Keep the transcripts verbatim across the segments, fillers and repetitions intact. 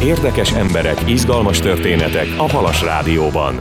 Érdekes emberek, izgalmas történetek a Halas Rádióban.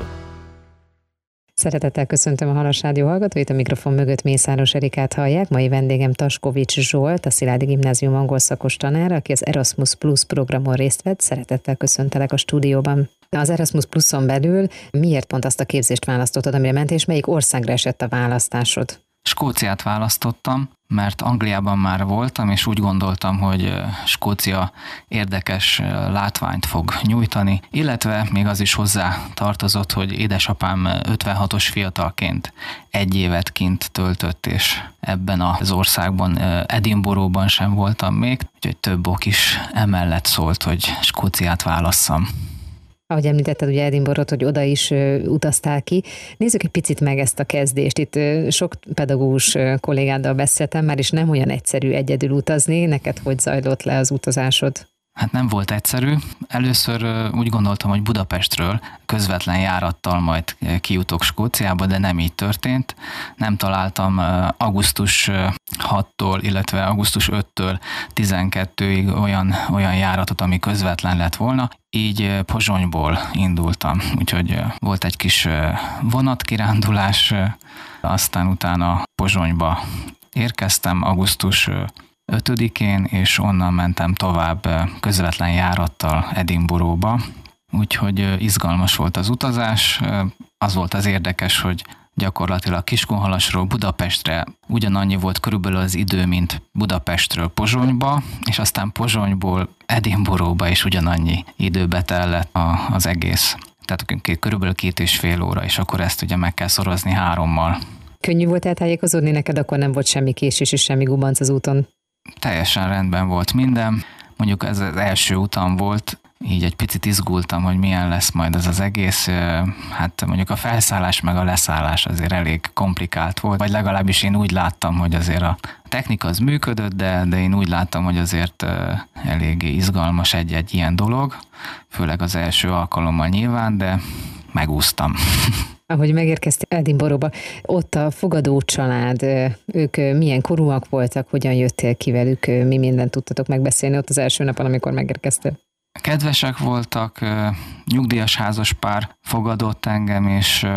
Szeretettel köszöntöm a Halas Rádió hallgatóit, a mikrofon mögött Mészáros Erikát hallják. Mai vendégem Taskovics Zsolt, a Szilágyi Gimnázium angol szakos tanára, aki az Erasmus Plus programon részt vett. Szeretettel köszöntelek a stúdióban. Az Erasmus Pluson belül miért pont azt a képzést választottad, amire ment, és melyik országra esett a választásod? Skóciát választottam, mert Angliában már voltam, és úgy gondoltam, hogy Skócia érdekes látványt fog nyújtani, illetve még az is hozzá tartozott, hogy édesapám ötvenhatos fiatalként egy évet kint töltött, és ebben az országban, Edinburghban sem voltam még, úgyhogy több ok is emellett szólt, hogy Skóciát válasszam. Ahogy említetted, ugye Edinburgh-ot, hogy oda is utaztál ki. Nézzük egy picit meg ezt a kezdést. Itt sok pedagógus kollégáddal beszéltem már, és nem olyan egyszerű egyedül utazni. Neked hogy zajlott le az utazásod? Hát nem volt egyszerű. Először úgy gondoltam, hogy Budapestről közvetlen járattal majd kijutok Skóciába, de nem így történt. Nem találtam augusztus hattól, illetve augusztus ötödikétől tizenkettőig olyan, olyan járatot, ami közvetlen lett volna. Így Pozsonyból indultam, úgyhogy volt egy kis vonatkirándulás, aztán utána Pozsonyba érkeztem augusztus ötödikén, és onnan mentem tovább közvetlen járattal Edinburghba, úgyhogy izgalmas volt az utazás. Az volt az érdekes, hogy gyakorlatilag Kiskunhalasról Budapestre ugyanannyi volt körülbelül az idő, mint Budapestről Pozsonyba, és aztán Pozsonyból Edinburghba is ugyanannyi időbe tellett az egész. Tehát körülbelül két és fél óra, és akkor ezt ugye meg kell szorozni hárommal. Könnyű volt eltájékozódni neked, akkor nem volt semmi késés és semmi gubanc az úton? Teljesen rendben volt minden. Mondjuk ez az első utam volt, így egy picit izgultam, hogy milyen lesz majd ez az egész. Hát mondjuk a felszállás meg a leszállás azért elég komplikált volt, vagy legalábbis én úgy láttam, hogy azért a technika az működött, de, de én úgy láttam, hogy azért eléggé izgalmas egy-egy ilyen dolog, főleg az első alkalommal nyilván, de megúsztam. Ahogy megérkeztél Edinburghba, ott a fogadó család, ők milyen korúak voltak, hogyan jöttél ki velük, mi mindent tudtatok megbeszélni ott az első napon, amikor megérkeztél? Kedvesek voltak, nyugdíjas házaspár fogadott engem, és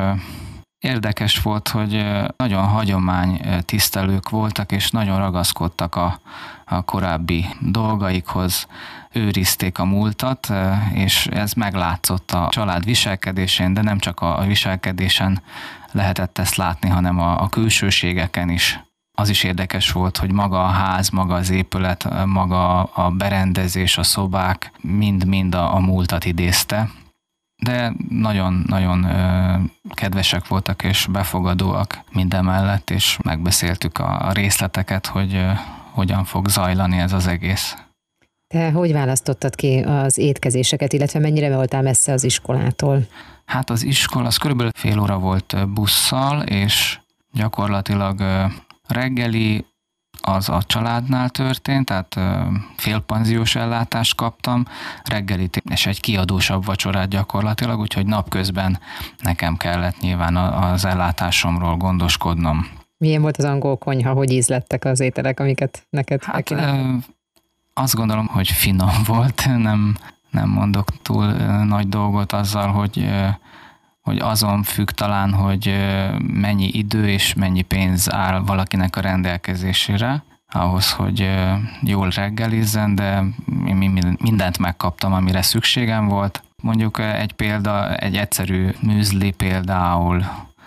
érdekes volt, hogy nagyon hagyománytisztelők voltak, és nagyon ragaszkodtak a, a korábbi dolgaikhoz, őrizték a múltat, és ez meglátszott a család viselkedésén, de nem csak a viselkedésen lehetett ezt látni, hanem a, a külsőségeken is. Az is érdekes volt, hogy maga a ház, maga az épület, maga a berendezés, a szobák mind-mind a, a múltat idézte. De nagyon-nagyon kedvesek voltak és befogadóak mindemellett, és megbeszéltük a részleteket, hogy ö, hogyan fog zajlani ez az egész. Te hogy választottad ki az étkezéseket, illetve mennyire voltál messze az iskolától? Hát az iskola az körülbelül fél óra volt busszal, és gyakorlatilag reggeli az a családnál történt, tehát félpanziós ellátást kaptam, reggelit és egy kiadósabb vacsorát gyakorlatilag, úgyhogy napközben nekem kellett nyilván az ellátásomról gondoskodnom. Milyen volt az angol konyha, hogy ízlettek az ételek, amiket neked hát, azt gondolom, hogy finom volt, nem, nem mondok túl nagy dolgot azzal, hogy hogy azon függ talán, hogy mennyi idő és mennyi pénz áll valakinek a rendelkezésére, ahhoz, hogy jól reggelizzen, de én mindent megkaptam, amire szükségem volt. Mondjuk egy példa, egy egyszerű műzli például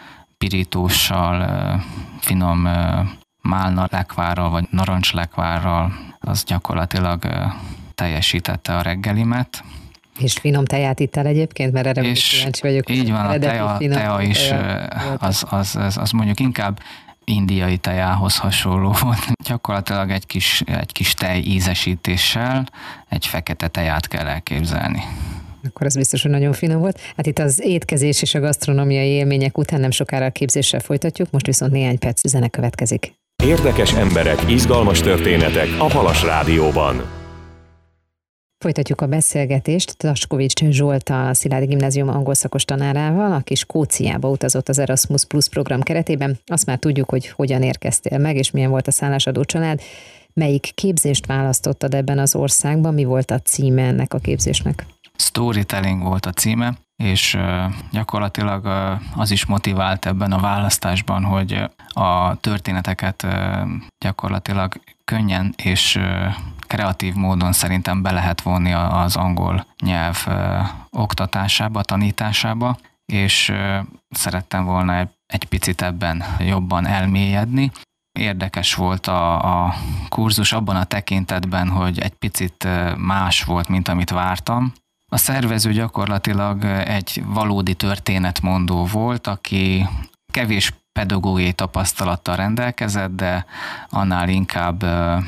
pirítóssal, finom málna lekvárral vagy narancslekvárral, az gyakorlatilag teljesítette a reggelimet. És finom teját ittál egyébként, mert erre és kíváncsi vagyok. Így van, a teja, teja is, az, az, az, az mondjuk inkább indiai tejához hasonló volt. Gyakorlatilag egy kis, egy kis tej ízesítéssel egy fekete teját kell elképzelni. Akkor az biztos, hogy nagyon finom volt. Hát itt az étkezés és a gasztronómiai élmények után nem sokára a képzéssel folytatjuk, most viszont néhány perc zene következik. Érdekes emberek, izgalmas történetek a Halas Rádióban. Folytatjuk a beszélgetést Taskovics Zsolt, a Szilágyi Gimnázium angol szakos tanárával, aki Skóciába utazott az Erasmus Plus program keretében. Azt már tudjuk, hogy hogyan érkeztél meg, és milyen volt a szállásadó család. Melyik képzést választottad ebben az országban? Mi volt a címe ennek a képzésnek? Storytelling volt a címe, és gyakorlatilag az is motivált ebben a választásban, hogy a történeteket gyakorlatilag könnyen és kreatív módon szerintem be lehet vonni az angol nyelv oktatásába, tanításába, és szerettem volna egy picit ebben jobban elmélyedni. Érdekes volt a, a kurzus abban a tekintetben, hogy egy picit más volt, mint amit vártam. A szervező gyakorlatilag egy valódi történetmondó volt, aki kevés pedagógiai tapasztalattal rendelkezett, de annál inkább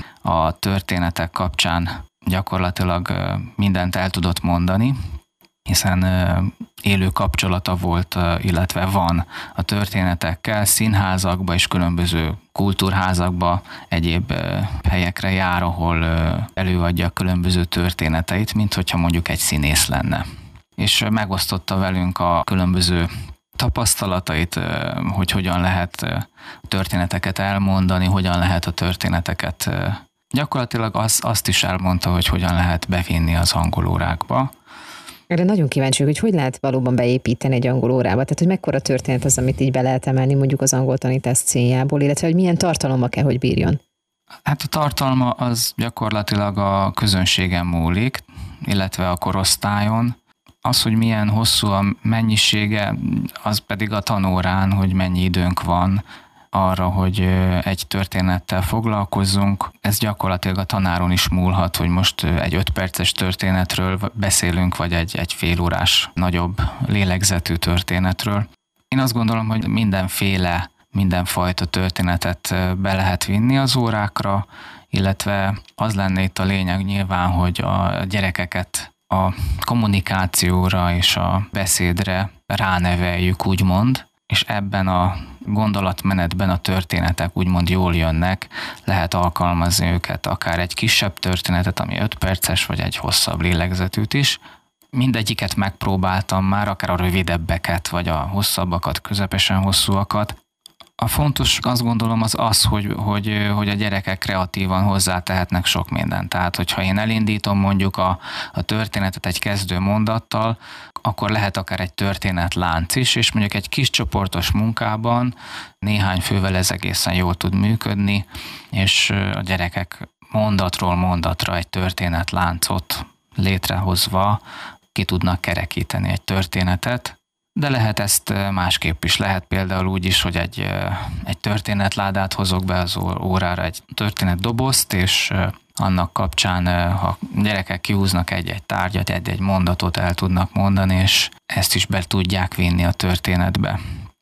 a történetek kapcsán gyakorlatilag mindent el tudott mondani, hiszen élő kapcsolata volt, illetve van a történetekkel, színházakba és különböző kultúrházakba, egyéb helyekre jár, ahol előadja a különböző történeteit, mint hogyha mondjuk egy színész lenne. És megosztotta velünk a különböző tapasztalatait, hogy hogyan lehet történeteket elmondani, hogyan lehet a történeteket. Gyakorlatilag az, azt is elmondta, hogy hogyan lehet bevinni az angol órákba. Erre nagyon kíváncsi, hogy hogy lehet valóban beépíteni egy angol órába, tehát hogy mekkora történet az, amit így be lehet emelni mondjuk az angol tanítás céljából, illetve hogy milyen tartalommal kell, hogy bírjon. Hát a tartalma az gyakorlatilag a közönségen múlik, illetve a korosztályon. Az, hogy milyen hosszú a mennyisége, az pedig a tanórán, hogy mennyi időnk van arra, hogy egy történettel foglalkozzunk. Ez gyakorlatilag a tanáron is múlhat, hogy most egy öt perces történetről beszélünk, vagy egy, egy fél órás, nagyobb lélegzetű történetről. Én azt gondolom, hogy mindenféle, mindenfajta történetet be lehet vinni az órákra, illetve az lenne itt a lényeg nyilván, hogy a gyerekeket a kommunikációra és a beszédre ráneveljük, úgymond, és ebben a gondolatmenetben a történetek úgymond jól jönnek, lehet alkalmazni őket, akár egy kisebb történetet, ami öt perces, vagy egy hosszabb lélegzetűt is. Mindegyiket megpróbáltam már, akár a rövidebbeket, vagy a hosszabbakat, közepesen hosszúakat. A fontos, azt gondolom, az az, hogy, hogy, hogy a gyerekek kreatívan hozzátehetnek sok mindent. Tehát, hogyha én elindítom mondjuk a, a történetet egy kezdő mondattal, akkor lehet akár egy történetlánc is, és mondjuk egy kis csoportos munkában néhány fővel ez egészen jól tud működni, és a gyerekek mondatról mondatra egy történetláncot létrehozva ki tudnak kerekíteni egy történetet. De lehet ezt másképp is. Lehet például úgy is, hogy egy, egy történetládát hozok be az órára, egy történetdobozt, és annak kapcsán, ha gyerekek kihúznak egy-egy tárgyat, egy-egy mondatot el tudnak mondani, és ezt is be tudják vinni a történetbe.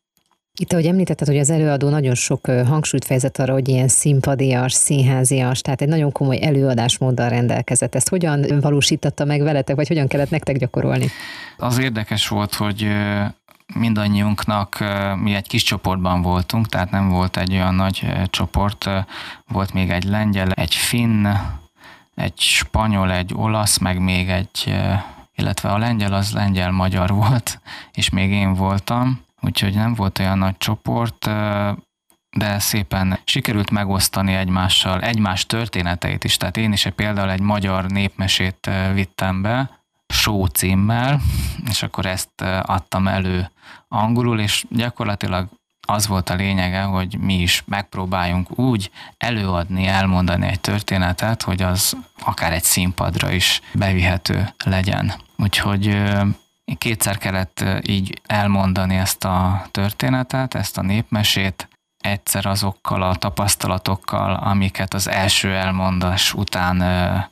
Itt, ahogy említetted, hogy az előadó nagyon sok hangsúlyt fejezett arra, hogy ilyen színpadias, színházias, tehát egy nagyon komoly előadásmóddal rendelkezett. Ezt hogyan valósította meg veletek, vagy hogyan kellett nektek gyakorolni? Az érdekes volt, hogy mindannyiunknak, mi egy kis csoportban voltunk, tehát nem volt egy olyan nagy csoport, volt még egy lengyel, egy finn, egy spanyol, egy olasz, meg még egy, illetve a lengyel az lengyel-magyar volt, és még én voltam. Úgyhogy nem volt olyan nagy csoport, de szépen sikerült megosztani egymással egymás történeteit is. Tehát én is például egy magyar népmesét vittem be, Show címmel, és akkor ezt adtam elő angolul, és gyakorlatilag az volt a lényege, hogy mi is megpróbáljunk úgy előadni, elmondani egy történetet, hogy az akár egy színpadra is bevihető legyen. Úgyhogy kétszer kellett így elmondani ezt a történetet, ezt a népmesét, egyszer azokkal a tapasztalatokkal, amiket az első elmondás után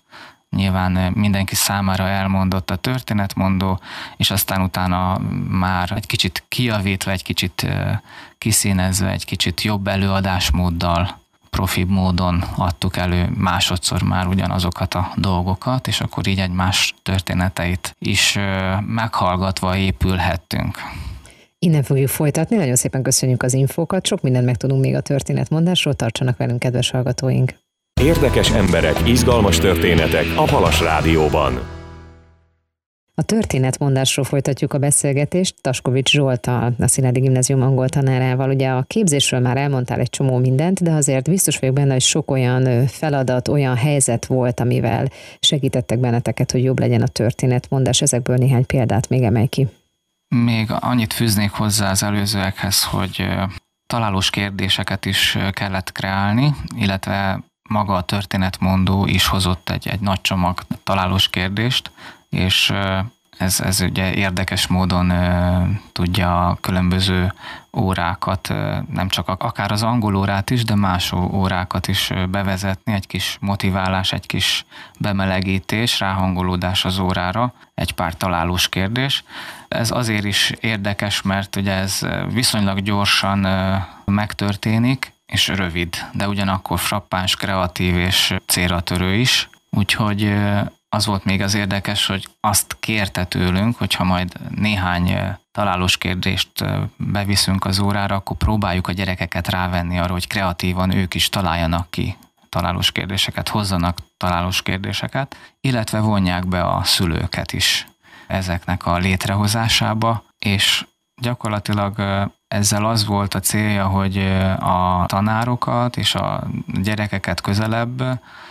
nyilván mindenki számára elmondott a történetmondó, és aztán utána már egy kicsit kijavítva, egy kicsit kiszínezve, egy kicsit jobb előadásmóddal, profibb módon adtuk elő másodszor már ugyanazokat a dolgokat, és akkor így egymás történeteit is meghallgatva épülhettünk. Innen fogjuk folytatni, nagyon szépen köszönjük az infókat, sok mindent megtudunk még a történetmondásról, tartsanak velünk, kedves hallgatóink! Érdekes emberek, izgalmas történetek a Halas Rádióban. A történetmondásról folytatjuk a beszélgetést Taskovics Zsolttal, a Szilágyi Gimnázium angol tanárával. Ugye a képzésről már elmondtál egy csomó mindent, de azért biztos vagyok benne, hogy sok olyan feladat, olyan helyzet volt, amivel segítettek benneteket, hogy jobb legyen a történetmondás. Ezekből néhány példát még emelj ki. Még annyit fűznék hozzá az előzőekhez, hogy találós kérdéseket is kellett kreálni, illetve maga a történetmondó is hozott egy, egy nagy csomag találós kérdést, és ez, ez ugye érdekes módon uh, tudja a különböző órákat, uh, nem csak akár az angol órát is, de más órákat is bevezetni, egy kis motiválás, egy kis bemelegítés, ráhangolódás az órára, egy pár találós kérdés. Ez azért is érdekes, mert ugye ez viszonylag gyorsan uh, megtörténik, és rövid, de ugyanakkor frappáns, kreatív és célra törő is, úgyhogy uh, az volt még az érdekes, hogy azt kérte tőlünk, hogyha majd néhány találós kérdést beviszünk az órára, akkor próbáljuk a gyerekeket rávenni arra, hogy kreatívan ők is találjanak ki találós kérdéseket, hozzanak találós kérdéseket, illetve vonják be a szülőket is ezeknek a létrehozásába, és gyakorlatilag ezzel az volt a célja, hogy a tanárokat és a gyerekeket közelebb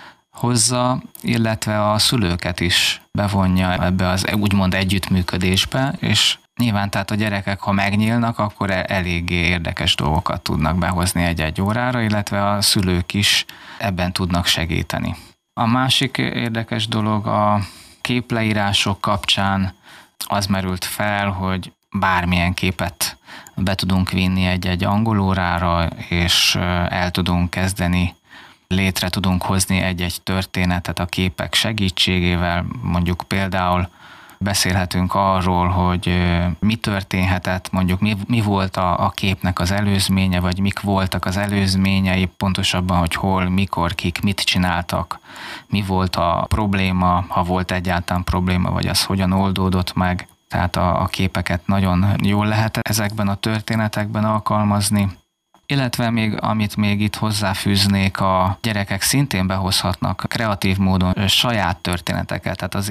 hozza, illetve a szülőket is bevonja ebbe az úgymond együttműködésbe, és nyilván tehát a gyerekek, ha megnyílnak, akkor eléggé érdekes dolgokat tudnak behozni egy-egy órára, illetve a szülők is ebben tudnak segíteni. A másik érdekes dolog a képleírások kapcsán az merült fel, hogy bármilyen képet be tudunk vinni egy-egy angol órára, és el tudunk kezdeni létre tudunk hozni egy-egy történetet a képek segítségével, mondjuk például beszélhetünk arról, hogy mi történhetett, mondjuk mi, mi volt a, a képnek az előzménye, vagy mik voltak az előzményei, pontosabban, hogy hol, mikor, kik, mit csináltak, mi volt a probléma, ha volt egyáltalán probléma, vagy az hogyan oldódott meg. Tehát a, a képeket nagyon jól lehet ezekben a történetekben alkalmazni. Illetve még, amit még itt hozzáfűznék, a gyerekek szintén behozhatnak kreatív módon saját történeteket, tehát az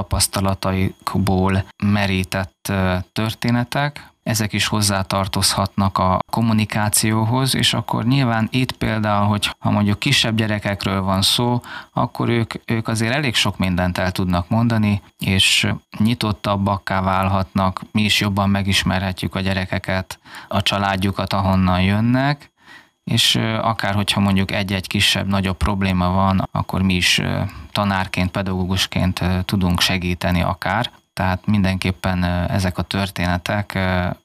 élettapasztalataikból merített történetek, ezek is hozzátartozhatnak a kommunikációhoz, és akkor nyilván itt például, hogy ha mondjuk kisebb gyerekekről van szó, akkor ők, ők azért elég sok mindent el tudnak mondani, és nyitottabbakká válhatnak, mi is jobban megismerhetjük a gyerekeket, a családjukat, ahonnan jönnek, és akár hogyha mondjuk egy-egy kisebb, nagyobb probléma van, akkor mi is tanárként, pedagógusként tudunk segíteni akár. Tehát mindenképpen ezek a történetek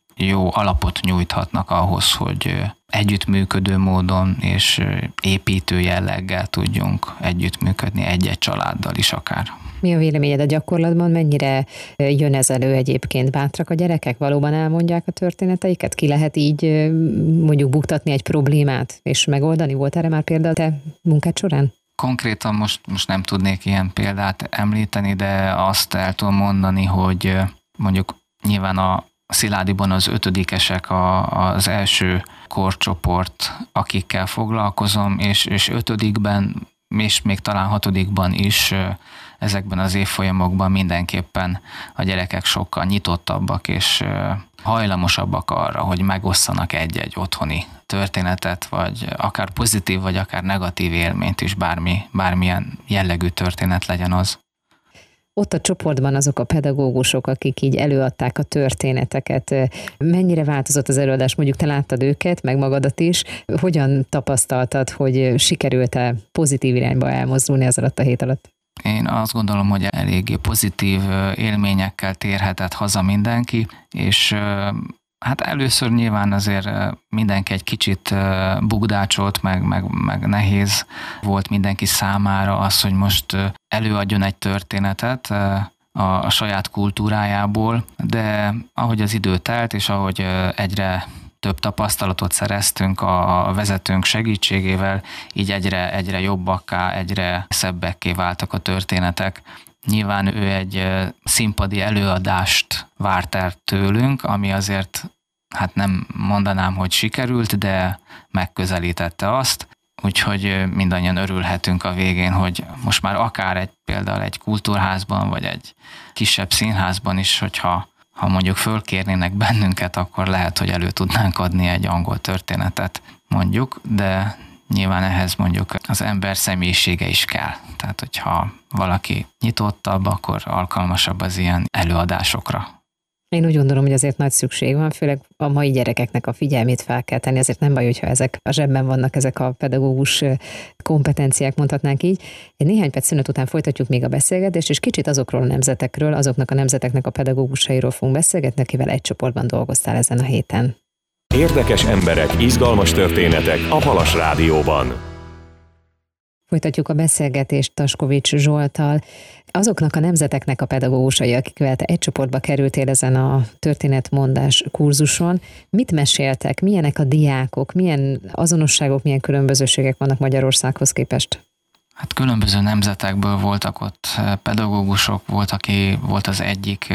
jó alapot nyújthatnak ahhoz, hogy együttműködő módon és építő jelleggel tudjunk együttműködni egy-egy családdal is akár. Mi a véleményed a gyakorlatban? Mennyire jön ez elő egyébként? Bátrak a gyerekek? Valóban elmondják a történeteiket? Ki lehet így mondjuk buktatni egy problémát és megoldani? Volt erre már példa a te munkád során? Konkrétan most, most nem tudnék ilyen példát említeni, de azt el tudom mondani, hogy mondjuk nyilván a Sziládiban az ötödikesek a, az első korcsoport, akikkel foglalkozom, és, és ötödikben, és még talán hatodikban is ezekben az évfolyamokban mindenképpen a gyerekek sokkal nyitottabbak és hajlamosabbak arra, hogy megosszanak egy-egy otthoni történetet, vagy akár pozitív, vagy akár negatív élményt is, bármi, bármilyen jellegű történet legyen az. Ott a csoportban azok a pedagógusok, akik így előadták a történeteket, mennyire változott az előadás? Mondjuk te láttad őket, meg magadat is. Hogyan tapasztaltad, hogy sikerült-e pozitív irányba elmozdulni az alatt a hét alatt? Én azt gondolom, hogy eléggé pozitív élményekkel térhetett haza mindenki, és hát először nyilván azért mindenki egy kicsit bugdácsolt, meg, meg, meg nehéz volt mindenki számára az, hogy most előadjon egy történetet a, a saját kultúrájából, de ahogy az idő telt, és ahogy egyre több tapasztalatot szereztünk a vezetőnk segítségével, így egyre, egyre jobbakká, egyre szebbekké váltak a történetek. Nyilván ő egy színpadi előadást várt el tőlünk, ami azért, hát nem mondanám, hogy sikerült, de megközelítette azt, úgyhogy mindannyian örülhetünk a végén, hogy most már akár egy például egy kultúrházban, vagy egy kisebb színházban is, hogyha ha mondjuk fölkérnének bennünket, akkor lehet, hogy elő tudnánk adni egy angol történetet, mondjuk, de nyilván ehhez mondjuk az ember személyisége is kell. Tehát, hogyha valaki nyitottabb, akkor alkalmasabb az ilyen előadásokra. Én úgy gondolom, hogy azért nagy szükség van, főleg a mai gyerekeknek a figyelmét fel kell tenni, azért nem baj, hogyha ezek a zsebben vannak, ezek a pedagógus kompetenciák, mondhatnánk így. Egy néhány perc szünet után folytatjuk még a beszélgetést, és kicsit azokról a nemzetekről, azoknak a nemzeteknek a pedagógusairól fogunk beszélgetni, akivel egy csoportban dolgoztál ezen a héten. Érdekes emberek, izgalmas történetek a Halas Rádióban. Folytatjuk a beszélgetést Taskovics Zsolttal. Azoknak a nemzeteknek a pedagógusai, akikkel te egy csoportba kerültél ezen a történetmondás kurzuson, mit meséltek, milyenek a diákok, milyen azonosságok, milyen különbözőségek vannak Magyarországhoz képest? Hát különböző nemzetekből voltak ott pedagógusok, volt, aki volt az egyik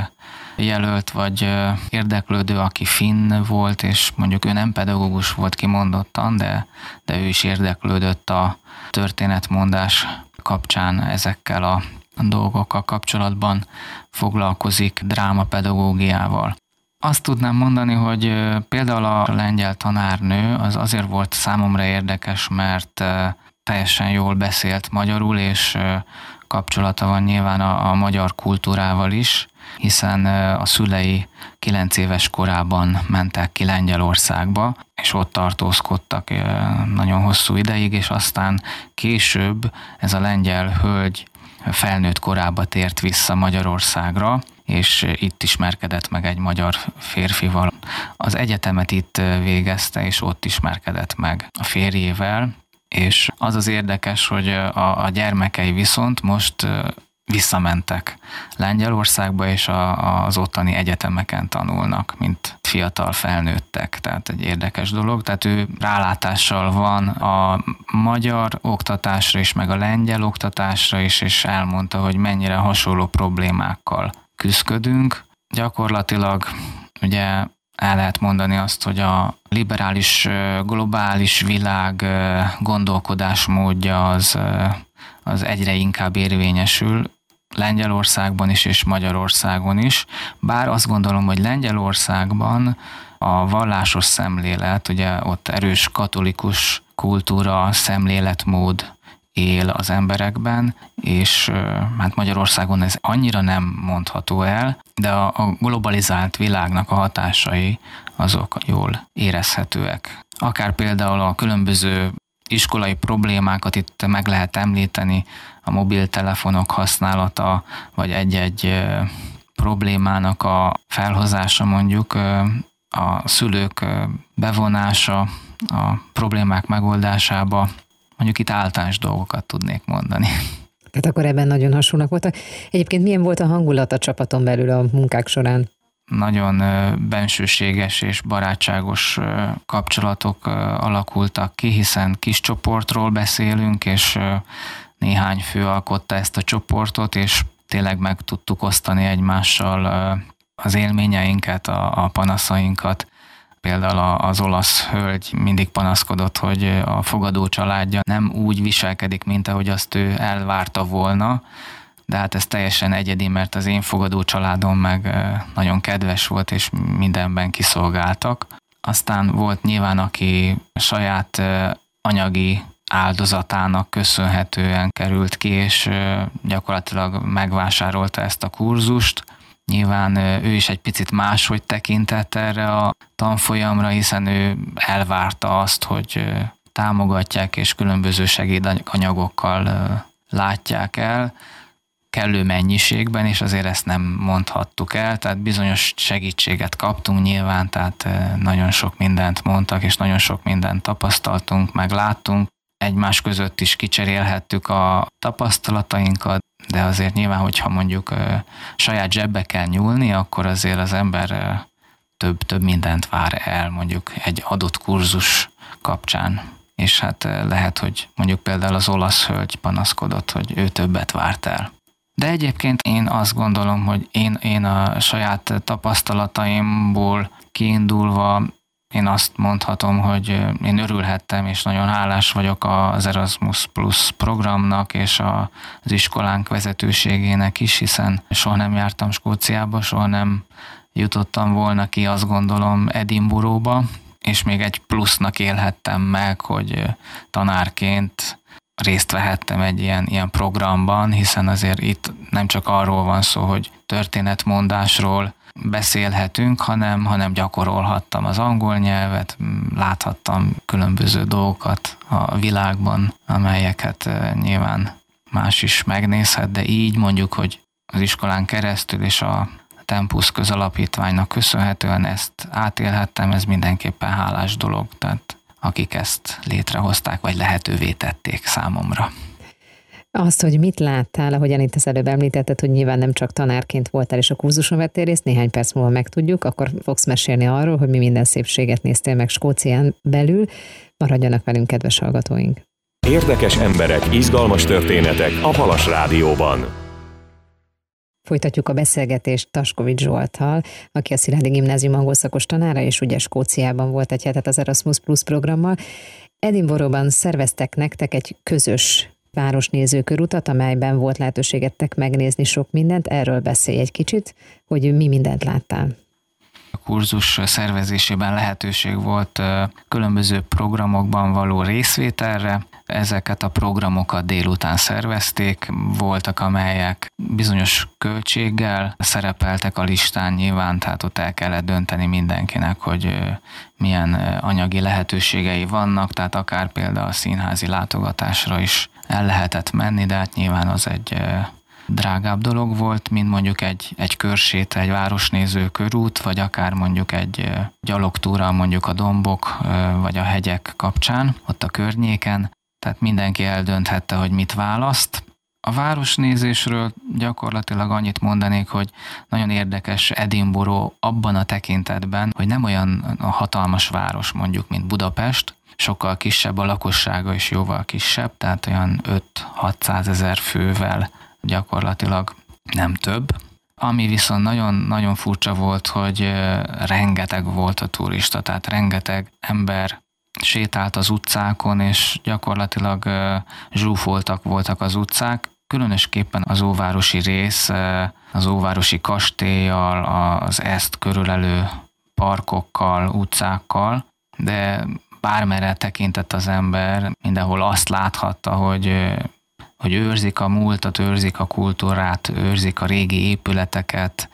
jelölt, vagy érdeklődő, aki finn volt, és mondjuk ő nem pedagógus volt kimondottan, de, de ő is érdeklődött a történetmondás kapcsán ezekkel a dolgokkal kapcsolatban, foglalkozik drámapedagógiával. Azt tudnám mondani, hogy például a lengyel tanárnő az azért volt számomra érdekes, mert teljesen jól beszélt magyarul, és kapcsolata van nyilván a, a magyar kultúrával is, hiszen a szülei kilenc éves korában mentek ki Lengyelországba, és ott tartózkodtak nagyon hosszú ideig, és aztán később ez a lengyel hölgy felnőtt korába tért vissza Magyarországra, és itt ismerkedett meg egy magyar férfival. Az egyetemet itt végezte, és ott ismerkedett meg a férjével, és az az érdekes, hogy a, a gyermekei viszont most visszamentek Lengyelországba, és a, az ottani egyetemeken tanulnak, mint fiatal felnőttek. Tehát egy érdekes dolog. Tehát ő rálátással van a magyar oktatásra is, meg a lengyel oktatásra is, és elmondta, hogy mennyire hasonló problémákkal küzdködünk. Gyakorlatilag ugye el lehet mondani azt, hogy a liberális, globális világ gondolkodásmódja az, az egyre inkább érvényesül Lengyelországban is és Magyarországon is. Bár azt gondolom, hogy Lengyelországban a vallásos szemlélet, ugye ott erős katolikus kultúra, szemléletmód él az emberekben, és hát Magyarországon ez annyira nem mondható el, de a globalizált világnak a hatásai azok jól érezhetőek. Akár például a különböző iskolai problémákat itt meg lehet említeni, a mobiltelefonok használata, vagy egy-egy problémának a felhozása mondjuk, a szülők bevonása a problémák megoldásába, mondjuk itt általános dolgokat tudnék mondani. Tehát akkor ebben nagyon hasonlóak voltak. Egyébként milyen volt a hangulat a csapaton belül a munkák során? Nagyon bensőséges és barátságos kapcsolatok alakultak ki, hiszen kis csoportról beszélünk, és néhány fő alkotta ezt a csoportot, és tényleg meg tudtuk osztani egymással az élményeinket, a, a panaszainkat. Például az olasz hölgy mindig panaszkodott, hogy a fogadó családja nem úgy viselkedik, mint ahogy azt ő elvárta volna, de hát ez teljesen egyedi, mert az én fogadó családom meg nagyon kedves volt, és mindenben kiszolgáltak. Aztán volt nyilván, aki saját anyagi áldozatának köszönhetően került ki, és gyakorlatilag megvásárolta ezt a kurzust. Nyilván ő is egy picit máshogy tekintett erre a tanfolyamra, hiszen ő elvárta azt, hogy támogatják és különböző segédanyagokkal látják el kellő mennyiségben, és azért ezt nem mondhattuk el, tehát bizonyos segítséget kaptunk nyilván, tehát nagyon sok mindent mondtak, és nagyon sok mindent tapasztaltunk, meg láttunk. Egymás között is kicserélhettük a tapasztalatainkat, de azért nyilván, hogyha mondjuk saját zsebbe kell nyúlni, akkor azért az ember több, több mindent vár el mondjuk egy adott kurzus kapcsán. És hát lehet, hogy mondjuk például az olasz hölgy panaszkodott, hogy ő többet várt el. De egyébként én azt gondolom, hogy én, én a saját tapasztalataimból kiindulva én azt mondhatom, hogy én örülhettem, és nagyon hálás vagyok az Erasmus Plus programnak és az iskolánk vezetőségének is, hiszen soha nem jártam Skóciába, soha nem jutottam volna ki, azt gondolom, Edinburghba, és még egy plusznak élhettem meg, hogy tanárként részt vehettem egy ilyen, ilyen programban, hiszen azért itt nem csak arról van szó, hogy történetmondásról beszélhetünk, hanem, hanem gyakorolhattam az angol nyelvet, láthattam különböző dolgokat a világban, amelyeket nyilván más is megnézhet, de így mondjuk, hogy az iskolán keresztül és a Tempus közalapítványnak köszönhetően ezt átélhettem, ez mindenképpen hálás dolog, tehát akik ezt létrehozták, vagy lehetővé tették számomra. Azt, hogy mit láttál, ahogyan itt az előbb említetted, hogy nyilván nem csak tanárként voltál és a kurzuson vettél részt, néhány perc múlva megtudjuk, akkor fogsz mesélni arról, hogy mi minden szépséget néztél meg Skócián belül. Maradjanak velünk, kedves hallgatóink! Érdekes emberek, izgalmas történetek a Halas Rádióban. Folytatjuk a beszélgetést Taskovics Zsolttal, aki a Szilágyi Gimnázium angol szakos tanára, és ugye Skóciában volt egy hetet az Erasmus Plus programmal. Edinburghban szerveztek nektek egy közös városnéző körutat, amelyben volt lehetőségetek megnézni sok mindent. Erről beszélj egy kicsit, hogy mi mindent láttál. A kurzus szervezésében lehetőség volt különböző programokban való részvételre. Ezeket a programokat délután szervezték, voltak, amelyek bizonyos költséggel szerepeltek a listán nyilván, tehát ott el kellett dönteni mindenkinek, hogy milyen anyagi lehetőségei vannak, tehát akár például a színházi látogatásra is el lehetett menni, de hát nyilván az egy drágább dolog volt, mint mondjuk egy, egy körséta, egy városnéző körút, vagy akár mondjuk egy gyalogtúra mondjuk a dombok vagy a hegyek kapcsán, ott a környéken. Tehát mindenki eldönthette, hogy mit választ. A városnézésről gyakorlatilag annyit mondanék, hogy nagyon érdekes Edinburgh abban a tekintetben, hogy nem olyan hatalmas város mondjuk, mint Budapest, sokkal kisebb a lakossága is, jóval kisebb, tehát olyan öt-hatszázezer fővel gyakorlatilag nem több. Ami viszont nagyon-nagyon furcsa volt, hogy rengeteg volt a turista, tehát rengeteg ember sétált az utcákon, és gyakorlatilag zsúfoltak voltak az utcák, különösképpen az óvárosi rész, az óvárosi kastéllyal, az ezt körülelő parkokkal, utcákkal, de bármerre tekintett az ember, mindenhol azt láthatta, hogy, hogy őrzik a múltat, őrzik a kultúrát, őrzik a régi épületeket,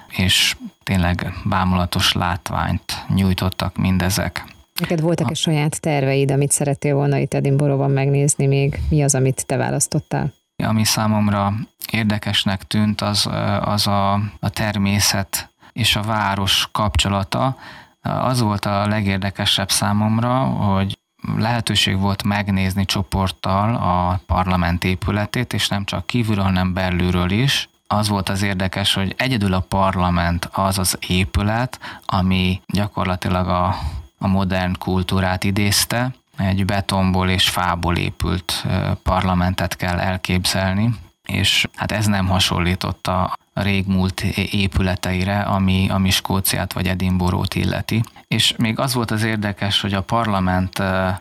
és tényleg bámulatos látványt nyújtottak mindezek. Neked voltak-e saját terveid, amit szerettél volna itt Edinburghban megnézni még? Mi az, amit te választottál? Ami számomra érdekesnek tűnt, az, az a, a természet és a város kapcsolata. Az volt a legérdekesebb számomra, hogy lehetőség volt megnézni csoporttal a parlament épületét, és nem csak kívülről, hanem belülről is. Az volt az érdekes, hogy egyedül a parlament az az épület, ami gyakorlatilag a a modern kultúrát idézte, egy betonból és fából épült parlamentet kell elképzelni, és hát ez nem hasonlított a régmúlt épületeire, ami, ami Skóciát vagy Edinburgh-t illeti. És még az volt az érdekes, hogy a parlament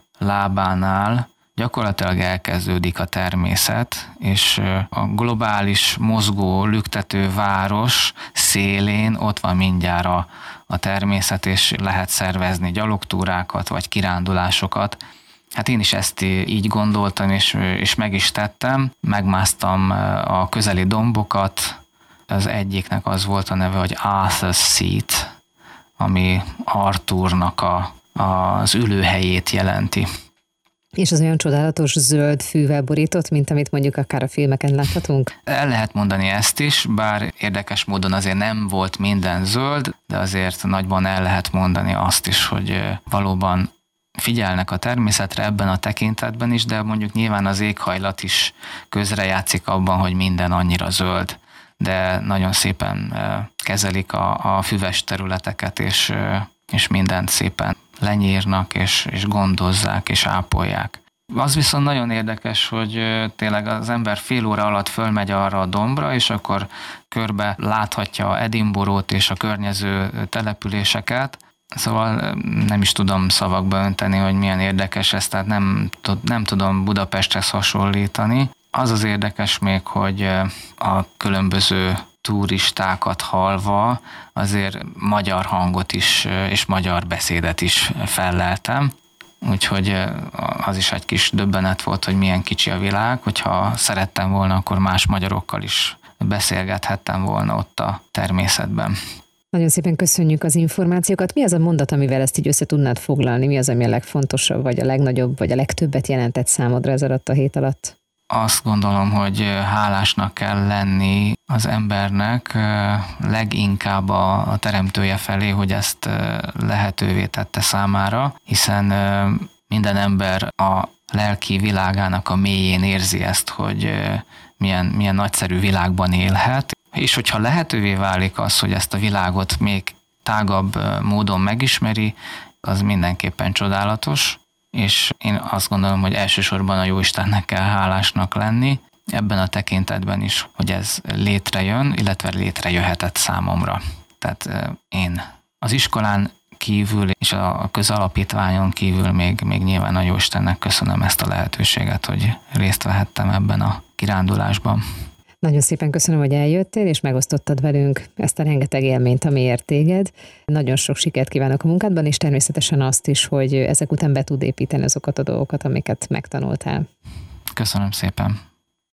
lábánál gyakorlatilag elkezdődik a természet, és a globális, mozgó, lüktető város szélén ott van mindjárt a, a természet, és lehet szervezni gyalogtúrákat, vagy kirándulásokat. Hát én is ezt így gondoltam, és, és meg is tettem. Megmásztam a közeli dombokat, az egyiknek az volt a neve, hogy Arthur's Seat, ami Arthurnak a, az ülőhelyét jelenti. És az olyan csodálatos zöld fűvel borított, mint amit mondjuk akár a filmeken láthatunk? El lehet mondani ezt is, bár érdekes módon azért nem volt minden zöld, de azért nagyban el lehet mondani azt is, hogy valóban figyelnek a természetre ebben a tekintetben is, de mondjuk nyilván az éghajlat is közrejátszik abban, hogy minden annyira zöld, de nagyon szépen kezelik a, a füves területeket, és, és mindent szépen lenyírnak, és, és gondozzák, és ápolják. Az viszont nagyon érdekes, hogy tényleg az ember fél óra alatt fölmegy arra a dombra, és akkor körbe láthatja Edinburgh-t és a környező településeket. Szóval nem is tudom szavakba önteni, hogy milyen érdekes ez, tehát nem, nem tudom Budapesthez hasonlítani. Az az érdekes még, hogy a különböző turistákat hallva azért magyar hangot is és magyar beszédet is felleltem. Úgyhogy az is egy kis döbbenet volt, hogy milyen kicsi a világ, hogyha szerettem volna, akkor más magyarokkal is beszélgethettem volna ott a természetben. Nagyon szépen köszönjük az információkat. Mi az a mondat, amivel ezt így össze tudnád foglalni? Mi az, ami a legfontosabb, vagy a legnagyobb, vagy a legtöbbet jelentett számodra ez alatt a hét alatt? Azt gondolom, hogy hálásnak kell lenni az embernek, leginkább a teremtője felé, hogy ezt lehetővé tette számára, hiszen minden ember a lelki világának a mélyén érzi ezt, hogy milyen, milyen nagyszerű világban élhet, és hogyha lehetővé válik az, hogy ezt a világot még tágabb módon megismeri, az mindenképpen csodálatos, és én azt gondolom, hogy elsősorban a Jóistennek kell hálásnak lenni, ebben a tekintetben is, hogy ez létrejön, illetve létrejöhetett számomra. Tehát én az iskolán kívül és a közalapítványon kívül még, még nyilván a Jóistennek köszönöm ezt a lehetőséget, hogy részt vehettem ebben a kirándulásban. Nagyon szépen köszönöm, hogy eljöttél, és megosztottad velünk ezt a rengeteg élményt, ami ért téged. Nagyon sok sikert kívánok a munkádban, és természetesen azt is, hogy ezek után be tud építeni azokat a dolgokat, amiket megtanultál. Köszönöm szépen.